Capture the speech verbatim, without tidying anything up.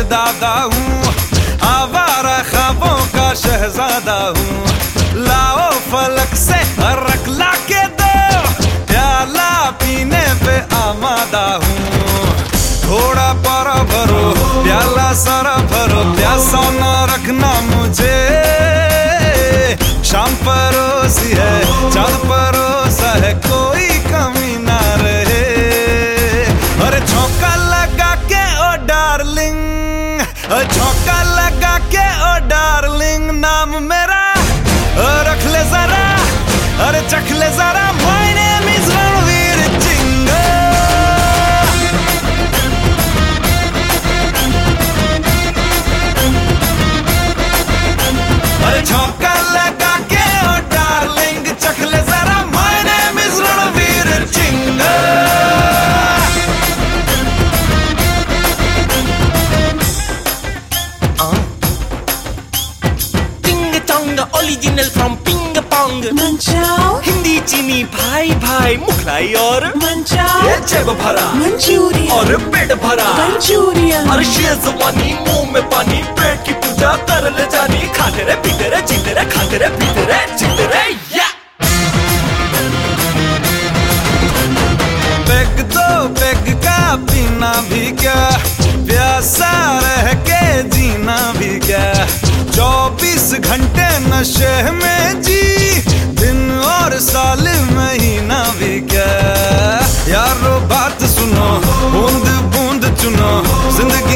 दादा हूँ, आवारा ख्वाबों का शहजादा हूँ। लाओ फलक से रख ला के दो, प्याला पीने पे आमादा हूँ। थोड़ा पारा भरो, प्याला सारा भरो, प्यासा ना रखना मुझे। शाम परोसी है, चांद परोसा है, कोई कमी ना रहे। अरे झोंका लगा के ओ डार्लिंग, झोंका लगा के ओ डार्लिंग, नाम मेरा रख ले जरा, अरे चख ले जरा। My name is Ranveer Singh. अरे झोंका लगा के ओ डार्लिंग, चख ले जरा। My name is Ranveer Singh. Original from ping pong. मंचाओ हिंदी चीनी भाई भाई, मुखलाई और मंचाओ, ये जेब भरा मंचूरियन और पेट भरा मंचूरियन। और शेजवानी, मुंह में पानी, पेट की पूजा कर ले जानी। खाते रे पीते रे जीते रे, खाते रे पीते रे जीते रे। या पेग दो पेग का पीना भी क्या, प्यासा रह के जीना भी क्या। चौबीस घंटे नशे में जी, दिन और साल महीना भी क्या। यारो बात सुनो, बूंद बूंद चुनो, जिंदगी